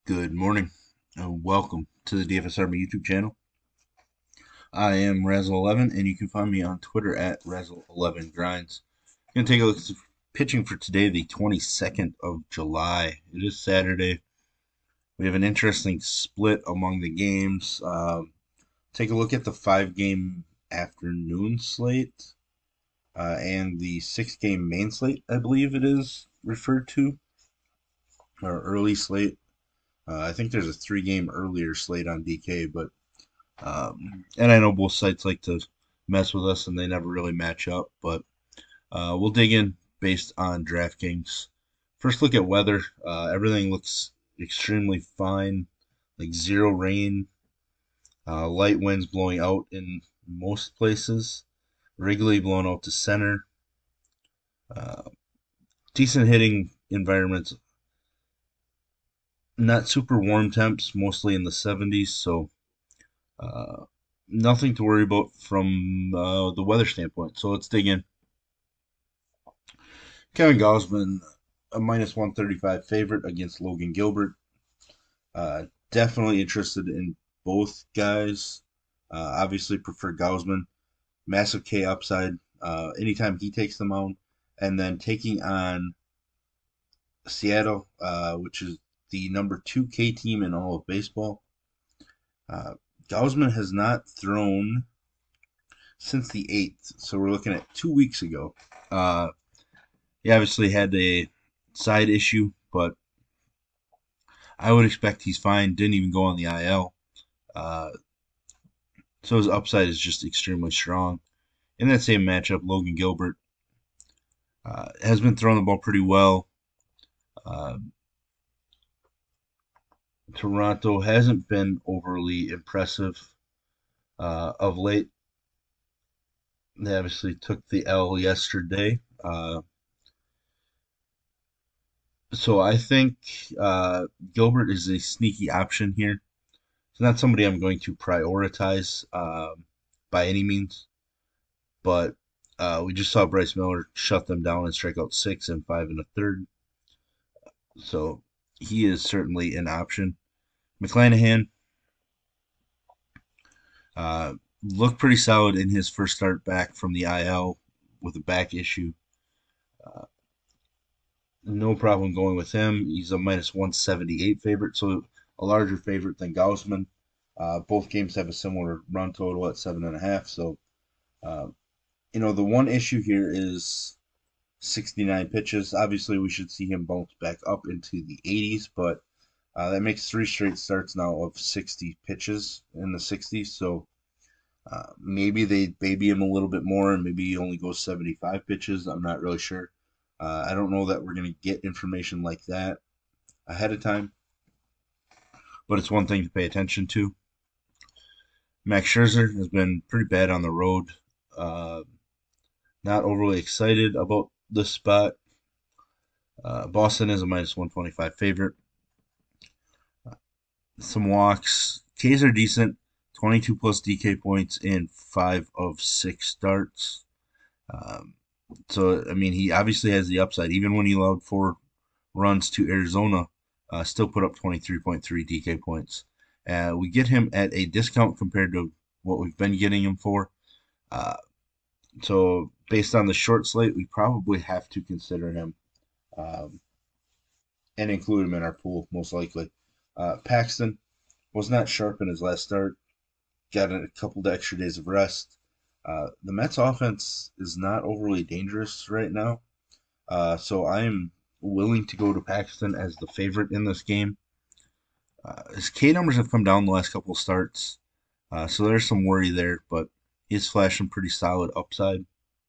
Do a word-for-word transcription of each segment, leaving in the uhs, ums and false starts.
Good morning and welcome to the D F S Army YouTube channel. I am Razzle eleven and you can find me on Twitter at Razzle eleven Grinds. I'm going to take a look at the pitching for today, the twenty-second of July. It is Saturday. We have an interesting split among the games. Um, take a look at the five game afternoon slate uh, and the six game main slate, I believe it is referred to, or early slate. Uh, I think there's a three game earlier slate on D K, but um, and I know both sites like to mess with us and they never really match up, but uh, we'll dig in based on DraftKings. First, look at weather. Uh, everything looks extremely fine, like zero rain, uh, light winds blowing out in most places, Wrigley blowing out to center, uh, decent hitting environments, not super warm temps, mostly in the seventies, so uh, nothing to worry about from uh, the weather standpoint. So let's dig in. Kevin Gausman, a minus one thirty-five favorite against Logan Gilbert. Uh, definitely interested in both guys. Uh, obviously, prefer Gausman. Massive K upside uh, anytime he takes the mound. And then taking on Seattle, uh, which is the number two K team in all of baseball. Uh, Gausman has not thrown since the eighth, so we're looking at two weeks ago. Uh, he obviously had a side issue, but I would expect he's fine. Didn't even go on the I L. Uh, so his upside is just extremely strong. In that same matchup, Logan Gilbert uh, has been throwing the ball pretty well. Uh, Toronto hasn't been overly impressive uh, of late. They obviously took the L yesterday. Uh, so I think uh, Gilbert is a sneaky option here. It's not somebody I'm going to prioritize um, by any means, but uh, we just saw Bryce Miller shut them down and strike out six and five and a third. So he is certainly an option. McClanahan uh, looked pretty solid in his first start back from the I L with a back issue. Uh, no problem going with him. He's a minus one seventy-eight favorite, so a larger favorite than Gausman. Uh, both games have a similar run total at seven and a half. So, uh, you know, the one issue here is sixty-nine pitches. Obviously, we should see him bounce back up into the eighties, but uh, that makes three straight starts now of sixty pitches in the sixties. So uh, maybe they baby him a little bit more and maybe he only goes seventy-five pitches. I'm not really sure. Uh, I don't know that we're going to get information like that ahead of time, but it's one thing to pay attention to. Max Scherzer has been pretty bad on the road. Uh, not overly excited about this spot. Uh, Boston is a minus one twenty-five favorite. Uh, some walks. Ks are decent. twenty-two plus D K points in five of six starts. Um, so, I mean, he obviously has the upside. Even when he allowed four runs to Arizona, uh, still put up twenty-three point three D K points. Uh, we get him at a discount compared to what we've been getting him for. Uh, so, based on the short slate, we probably have to consider him um, and include him in our pool, most likely. Uh, Paxton was not sharp in his last start. Got a couple of extra days of rest. Uh, the Mets offense is not overly dangerous right now. Uh, so I am willing to go to Paxton as the favorite in this game. Uh, his K numbers have come down the last couple of starts. Uh, so there's some worry there, but he's flashing pretty solid upside.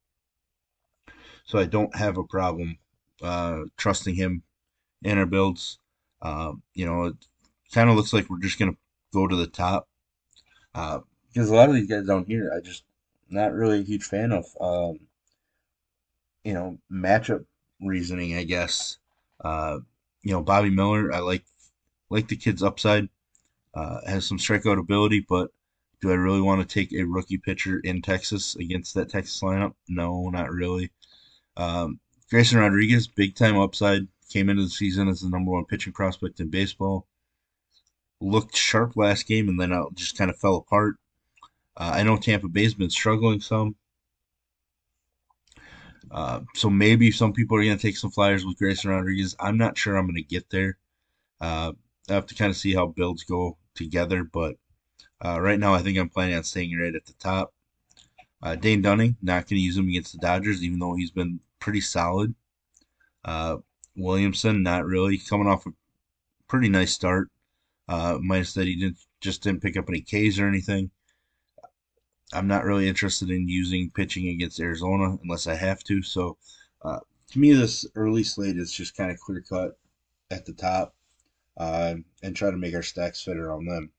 So I don't have a problem uh, trusting him in our builds. Um, you know, it kind of looks like we're just going to go to the top. Uh, because a lot of these guys down here, I just not really a huge fan of. Um, you know, matchup reasoning, I guess. Uh, you know, Bobby Miller, I like like the kid's upside. Uh, has some strikeout ability, but do I really want to take a rookie pitcher in Texas against that Texas lineup? No, not really. Um, Grayson Rodriguez, big time upside, came into the season as the number one pitching prospect in baseball. looked sharp last game and then uh, just kind of fell apart. Uh, I know Tampa Bay's been struggling some, uh, so maybe some people are going to take some flyers with Grayson Rodriguez. I'm not sure I'm going to get there. Uh, I have to kind of see how builds go together, but uh, right now I think I'm planning on staying right at the top. Uh, Dane Dunning, not going to use him against the Dodgers, even though he's been pretty solid. Uh, Williamson, not really, coming off a pretty nice start. Uh, minus that he didn't just didn't pick up any Ks or anything. I'm not really interested in using pitching against Arizona unless I have to. So, uh, to me, this early slate is just kind of clear cut at the top, uh, and try to make our stacks fit around them.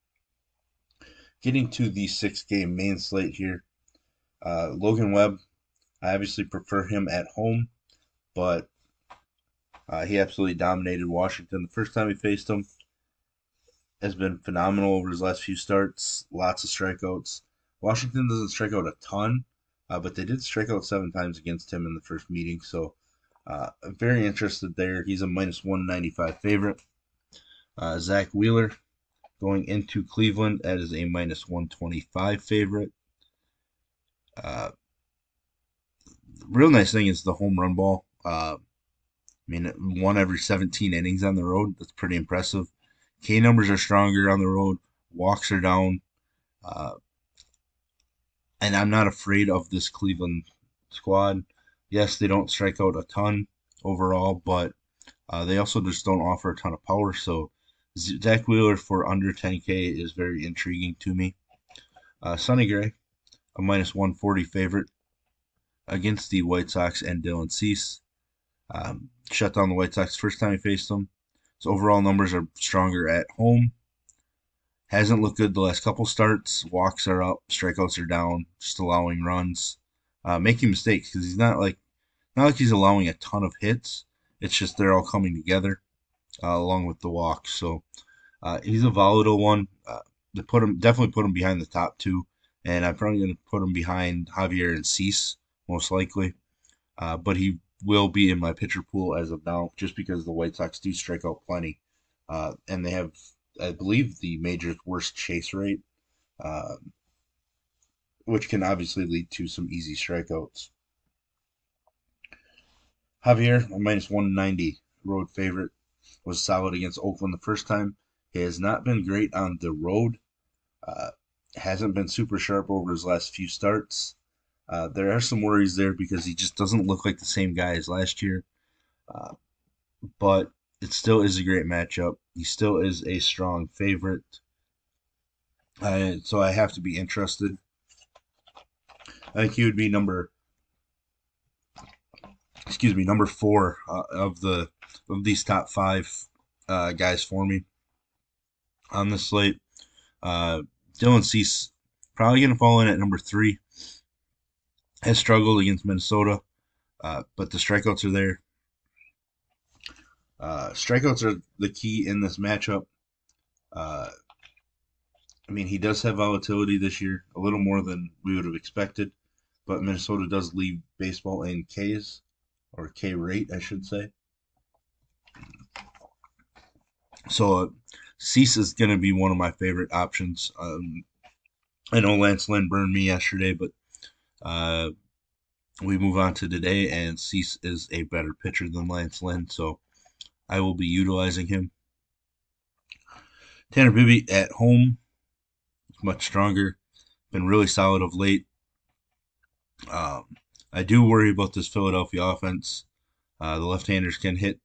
Getting to the six game main slate here, uh, Logan Webb, I obviously prefer him at home, but uh, he absolutely dominated Washington the first time he faced him. Has been phenomenal over his last few starts. Lots of strikeouts. Washington doesn't strike out a ton, uh, but they did strike out seven times against him in the first meeting. So uh, I'm very interested there. He's a minus one ninety-five favorite. Uh, Zach Wheeler going into Cleveland as a minus one twenty-five favorite. Uh, real nice thing is the home run ball. Uh, I mean, one every seventeen innings on the road. That's pretty impressive. K numbers are stronger on the road. Walks are down. Uh, and I'm not afraid of this Cleveland squad. Yes, they don't strike out a ton overall, but uh, they also just don't offer a ton of power. So Zach Wheeler for under ten K is very intriguing to me. Uh, Sonny Gray, a minus one forty favorite against the White Sox and Dylan Cease. Um, shut down the White Sox first time he faced them. So overall numbers are stronger at home. Hasn't looked good the last couple starts. Walks are up, strikeouts are down, just allowing runs, uh, making mistakes because he's not like not like he's allowing a ton of hits. It's just they're all coming together uh, along with the walks. So uh, he's a volatile one. Uh, to put him definitely put him behind the top two, and I'm probably going to put him behind Javier and Cease most likely. Uh, but he will be in my pitcher pool as of now, just because the White Sox do strike out plenty, uh, and they have, I believe, the major's worst chase rate, uh, which can obviously lead to some easy strikeouts. Javier, a minus one ninety road favorite, was solid against Oakland the first time. He has not been great on the road. Uh, hasn't been super sharp over his last few starts. Uh, there are some worries there because he just doesn't look like the same guy as last year. Uh, but it still is a great matchup. He still is a strong favorite. Uh, so I have to be interested. I think he would be number, excuse me, number four uh, of the of these top five uh, guys for me on the slate. Uh, Dylan Cease probably going to fall in at number three. Has struggled against Minnesota, uh, but the strikeouts are there. Uh, strikeouts are the key in this matchup. Uh, I mean, he does have volatility this year, a little more than we would have expected, but Minnesota does lead baseball in Ks, or K rate, I should say. So uh, Cease is going to be one of my favorite options. Um, I know Lance Lynn burned me yesterday, but uh, we move on to today, and Cease is a better pitcher than Lance Lynn, so I will be utilizing him. Tanner Bibby at home, much stronger, been really solid of late. Um, I do worry about this Philadelphia offense. Uh, the left-handers can hit.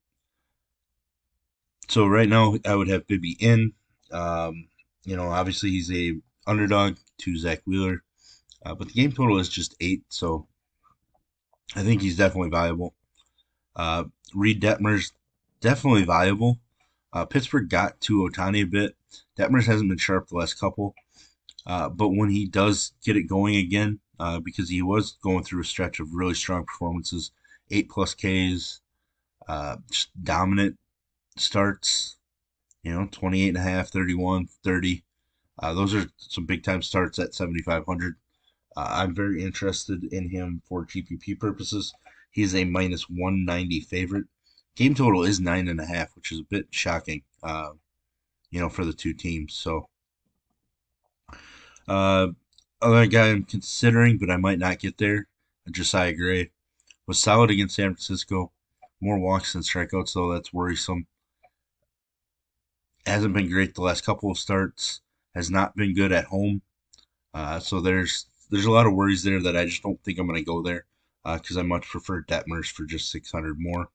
So right now, I would have Bibby in. Um, you know, obviously he's a underdog to Zach Wheeler, uh, but the game total is just eight, so I think he's definitely viable. Uh, Reed Detmers definitely viable. Uh, Pittsburgh got to Ohtani a bit. Detmers hasn't been sharp the last couple, uh, but when he does get it going again, uh, because he was going through a stretch of really strong performances, eight plus Ks, uh, just dominant starts, you know, twenty-eight and a half, thirty-one, thirty. Uh, those are some big time starts at seventy-five hundred. Uh, I'm very interested in him for G P P purposes. He is a minus one ninety favorite. Game total is nine and a half, which is a bit shocking. Uh, you know, for the two teams. So, uh, other guy I'm considering, but I might not get there, Josiah Gray, was solid against San Francisco. More walks than strikeouts, though. That's worrisome. Hasn't been great the last couple of starts. Has not been good at home. Uh, so there's there's a lot of worries there that I just don't think I'm going to go there because uh, I much prefer Detmers for just six hundred more.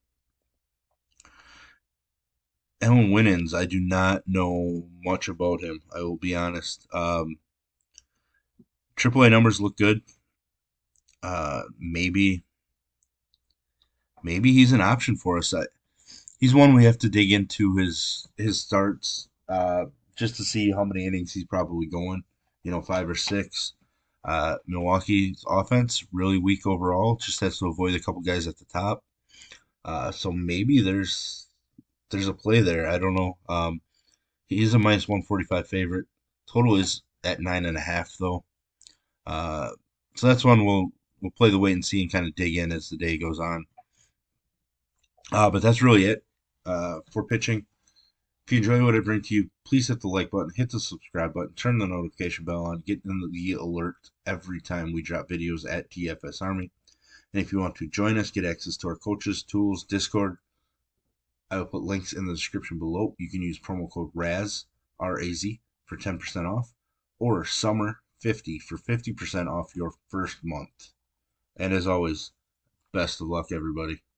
Alan Winans, I do not know much about him. I will be honest. Um, Triple A numbers look good. Uh, maybe maybe he's an option for us. I, he's one we have to dig into his his starts uh, just to see how many innings he's probably going. You know, five or six. Uh, Milwaukee's offense really weak overall. Just has to avoid a couple guys at the top. Uh, so maybe there's there's a play there. I don't know. Um, he's a minus one forty five favorite. Total is at nine and a half though. Uh, so that's one we'll we'll play the wait and see and kind of dig in as the day goes on. Uh, but that's really it uh, for pitching. If you enjoy what I bring to you, please hit the like button, hit the subscribe button, turn the notification bell on, get in the alert every time we drop videos at D F S Army. And if you want to join us, get access to our coaches, tools, Discord, I will put links in the description below. You can use promo code R A Z, R A Z, for ten percent off, or summer fifty for fifty percent off your first month. And as always, best of luck, everybody.